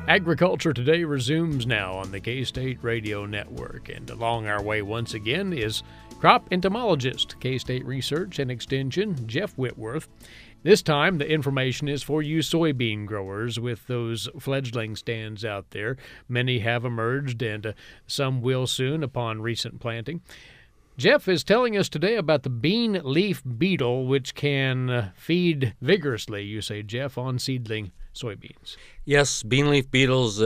Agriculture Today resumes now on the K-State Radio Network, and along our way once again is crop entomologist, K-State Research and Extension, Jeff Whitworth. This time, the information is for you soybean growers with those fledgling stands out there. Many have emerged, and some will soon upon recent planting. Jeff is telling us today about the bean leaf beetle, which can feed vigorously, you say, Jeff, on seedling soybeans. Yes, bean leaf beetles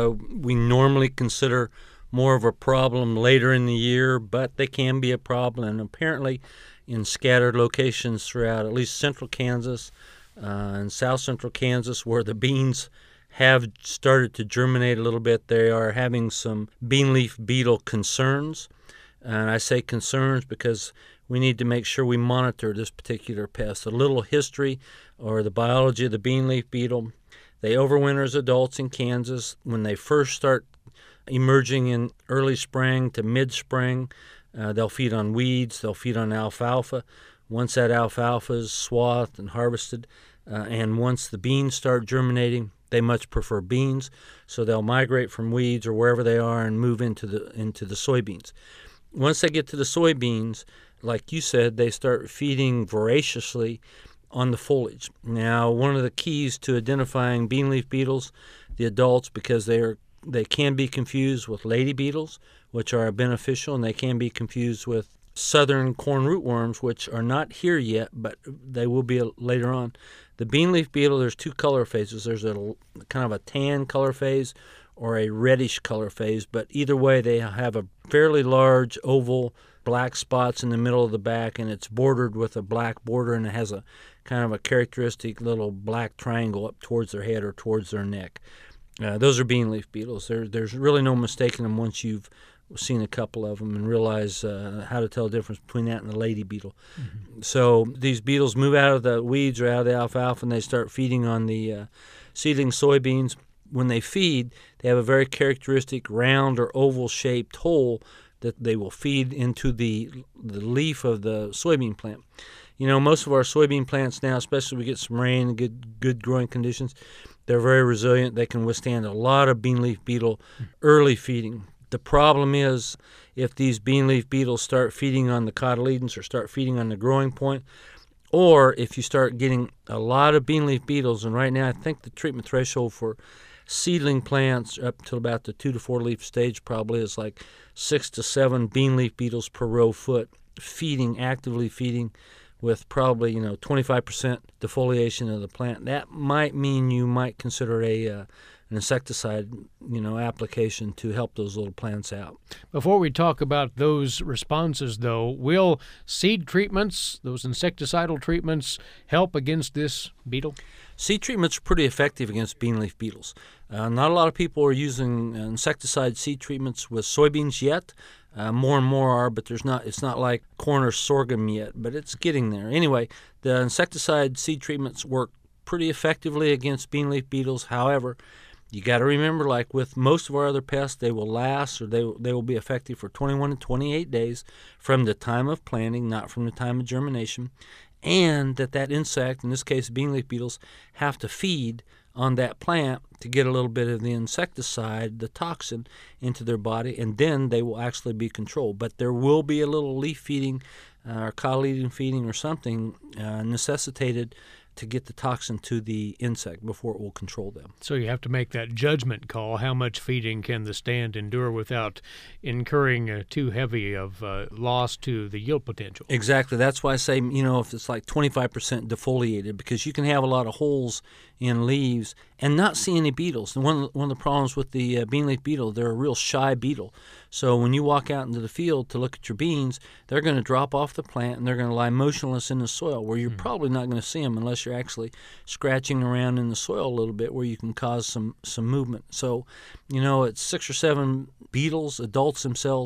we normally consider more of a problem later in the year, but they can be a problem, and apparently in scattered locations throughout at least central Kansas and south central Kansas where the beans have started to germinate a little bit, they are having some bean leaf beetle concerns. And I say concerns because we need to make sure we monitor this particular pest. A little history or the biology of the bean leaf beetle. They overwinter as adults in Kansas. When they first start emerging in early spring to mid-spring, they'll feed on weeds, they'll feed on alfalfa. Once that alfalfa is swathed and harvested, and once the beans start germinating, they much prefer beans, so they'll migrate from weeds or wherever they are and move into the soybeans. Once they get to the soybeans, like you said, they start feeding voraciously on the foliage. Now, one of the keys to identifying bean leaf beetles, the adults, because they can be confused with lady beetles, which are beneficial, and they can be confused with southern corn rootworms, which are not here yet, but they will be later on. The bean leaf beetle, there's two color phases. There's a kind of a tan color phase or a reddish color phase, but either way, they have a fairly large oval black spots in the middle of the back, and it's bordered with a black border, and it has a kind of a characteristic little black triangle up towards their head or towards their neck. Those are bean leaf beetles. There's really no mistaking them once you've seen a couple of them and realize how to tell the difference between that and the lady beetle. Mm-hmm. So these beetles move out of the weeds or out of the alfalfa, and they start feeding on the seedling soybeans. When they feed, they have a very characteristic round or oval-shaped hole that they will feed into the leaf of the soybean plant. You know, most of our soybean plants now, especially we get some rain and good growing conditions, they're very resilient. They can withstand a lot of bean leaf beetle early feeding. The problem is if these bean leaf beetles start feeding on the cotyledons or start feeding on the growing point, or if you start getting a lot of bean leaf beetles, and right now I think the treatment threshold for seedling plants up to about the 2 to 4 leaf stage probably is like 6 to 7 bean leaf beetles per row foot actively feeding with probably 25% defoliation of the plant. That might mean you might consider an insecticide application to help those little plants out. Before we talk about those responses, though, will seed treatments, those insecticidal treatments, help against this beetle? Seed treatments are pretty effective against bean leaf beetles. Not a lot of people are using insecticide seed treatments with soybeans yet. More and more are, but it's not like corn or sorghum yet, but it's getting there. Anyway, the insecticide seed treatments work pretty effectively against bean leaf beetles. However, you got to remember, like with most of our other pests, they will last or they will be effective for 21 to 28 days from the time of planting, not from the time of germination, and that insect, in this case bean leaf beetles, have to feed on that plant to get a little bit of the insecticide, the toxin, into their body, and then they will actually be controlled. But there will be a little leaf feeding or cotyledon feeding or something necessitated to get the toxin to the insect before it will control them. So you have to make that judgment call. How much feeding can the stand endure without incurring too heavy of loss to the yield potential? Exactly. That's why I say, if it's like 25% defoliated, because you can have a lot of holes in leaves and not see any beetles. And one of the problems with the bean leaf beetle, they're a real shy beetle. So when you walk out into the field to look at your beans, they're going to drop off the plant and they're going to lie motionless in the soil where you're probably not going to see them unless you're actually scratching around in the soil a little bit where you can cause some movement. So, it's 6 or 7 beetles, adults themselves,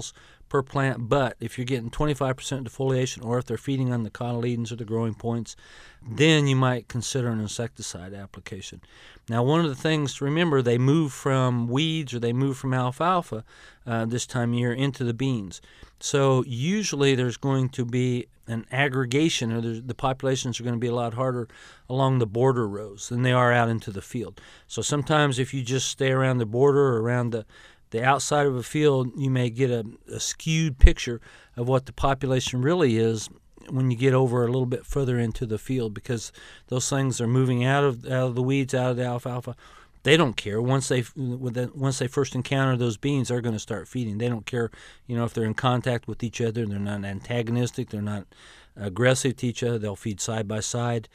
per plant, but if you're getting 25% defoliation, or if they're feeding on the cotyledons or the growing points, then you might consider an insecticide application. Now, one of the things to remember, they move from weeds or they move from alfalfa this time of year into the beans. So usually there's going to be an aggregation, or the populations are going to be a lot harder along the border rows than they are out into the field. So sometimes if you just stay around the border or around the outside of a field, you may get a skewed picture of what the population really is when you get over a little bit further into the field, because those things are moving out of the weeds, out of the alfalfa. They don't care. Once they first encounter those beans, they're going to start feeding. They don't care, if they're in contact with each other. They're not antagonistic. They're not aggressive to each other. They'll feed side by side.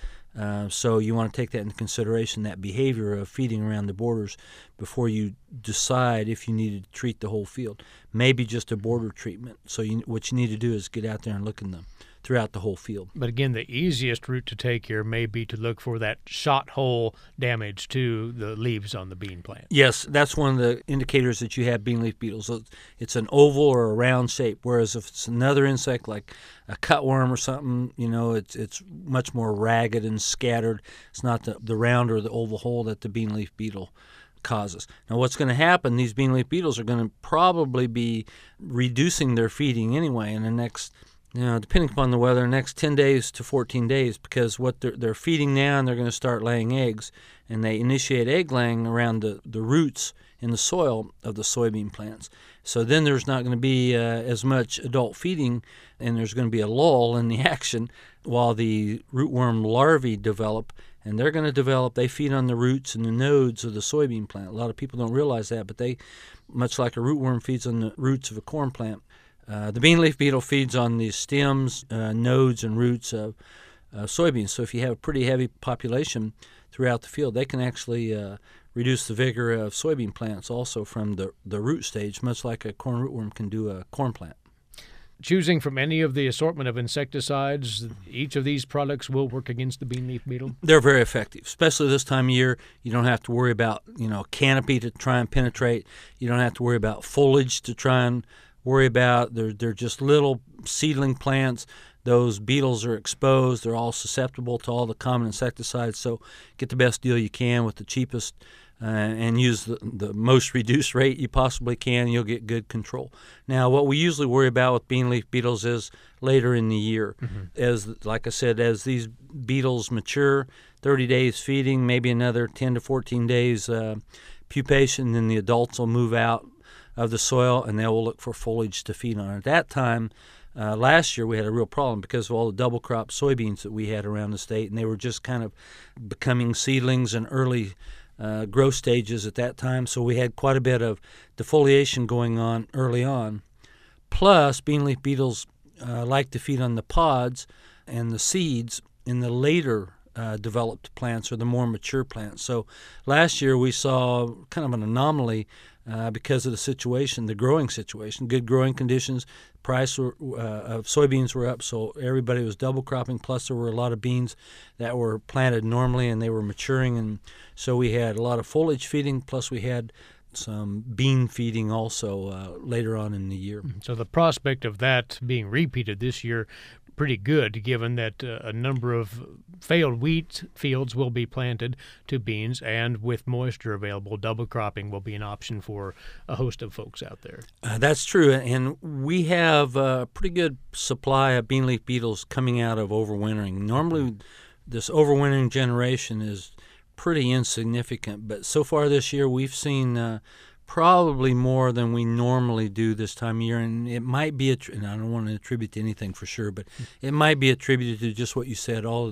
So you want to take that into consideration, that behavior of feeding around the borders, before you decide if you need to treat the whole field. Maybe just a border treatment. So what you need to do is get out there and look in them throughout the whole field. But again, the easiest route to take here may be to look for that shot hole damage to the leaves on the bean plant. Yes, that's one of the indicators that you have bean leaf beetles. It's an oval or a round shape, whereas if it's another insect like a cutworm or something, it's much more ragged and scattered. It's not the round or the oval hole that the bean leaf beetle causes. Now, what's going to happen, these bean leaf beetles are going to probably be reducing their feeding anyway in the next, depending upon the weather, next 10 days to 14 days, because what they're feeding now, and they're going to start laying eggs, and they initiate egg laying around the roots in the soil of the soybean plants. So then there's not going to be as much adult feeding, and there's going to be a lull in the action while the rootworm larvae develop. And they're going to develop, they feed on the roots and the nodes of the soybean plant. A lot of people don't realize that, but they, much like a rootworm feeds on the roots of a corn plant, the bean leaf beetle feeds on the stems, nodes, and roots of soybeans. So if you have a pretty heavy population throughout the field, they can actually reduce the vigor of soybean plants also from the root stage, much like a corn rootworm can do a corn plant. Choosing from any of the assortment of insecticides, each of these products will work against the bean leaf beetle? They're very effective, especially this time of year. You don't have to worry about, canopy to try and penetrate. You don't have to worry about foliage to try and worry about. They're just little seedling plants. Those beetles are exposed. They're all susceptible to all the common insecticides. So get the best deal you can with the cheapest and use the most reduced rate you possibly can. You'll get good control. Now, what we usually worry about with bean leaf beetles is later in the year. Mm-hmm. Like I said, as these beetles mature, 30 days feeding, maybe another 10 to 14 days pupation, then the adults will move out of the soil and they will look for foliage to feed on. At that time, last year we had a real problem because of all the double crop soybeans that we had around the state, and they were just kind of becoming seedlings and early growth stages at that time. So we had quite a bit of defoliation going on early on. Plus, bean leaf beetles like to feed on the pods and the seeds in the later developed plants or the more mature plants. So last year we saw kind of an anomaly because of the situation, the growing situation, good growing conditions. Price of soybeans were up, so everybody was double cropping, plus there were a lot of beans that were planted normally and they were maturing, and so we had a lot of foliage feeding, plus we had some bean feeding also later on in the year. So the prospect of that being repeated this year pretty good, given that a number of failed wheat fields will be planted to beans, and with moisture available, double cropping will be an option for a host of folks out there. That's true, and we have a pretty good supply of bean leaf beetles coming out of overwintering. Normally, this overwintering generation is pretty insignificant, but so far this year we've seen probably more than we normally do this time of year, and it might be and I don't want to attribute to anything for sure, but it might be attributed to just what you said. All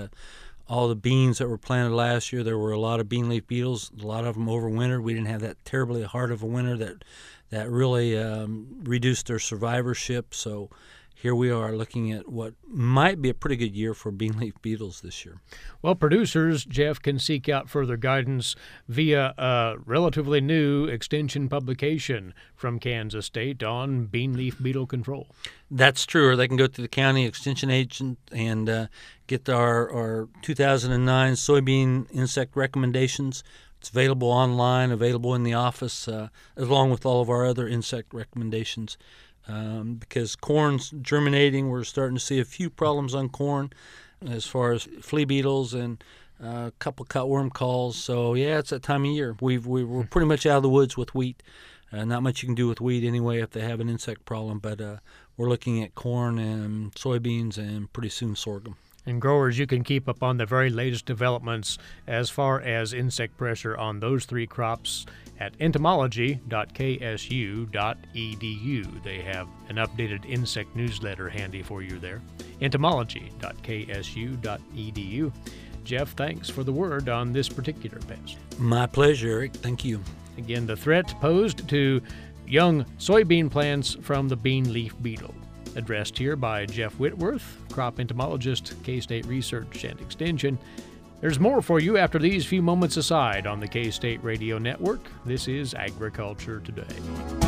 the beans that were planted last year, there were a lot of bean leaf beetles. A lot of them overwintered. We didn't have that terribly hard of a winter that really reduced their survivorship. So here we are looking at what might be a pretty good year for bean leaf beetles this year. Well, producers, Jeff, can seek out further guidance via a relatively new extension publication from Kansas State on bean leaf beetle control. That's true, or they can go to the county extension agent and get our 2009 soybean insect recommendations. It's available online, available in the office, along with all of our other insect recommendations. because corn's germinating. We're starting to see a few problems on corn as far as flea beetles and a couple cutworm calls. So, yeah, it's that time of year. We're pretty much out of the woods with wheat. Not much you can do with wheat anyway if they have an insect problem, but we're looking at corn and soybeans and pretty soon sorghum. And growers, you can keep up on the very latest developments as far as insect pressure on those three crops at entomology.ksu.edu. They have an updated insect newsletter handy for you there. entomology.ksu.edu. Jeff, thanks for the word on this particular pest. My pleasure, Eric. Thank you. Again, the threat posed to young soybean plants from the bean leaf beetle. Addressed here by Jeff Whitworth, crop entomologist, K-State Research and Extension. There's more for you after these few moments aside on the K-State Radio Network. This is Agriculture Today.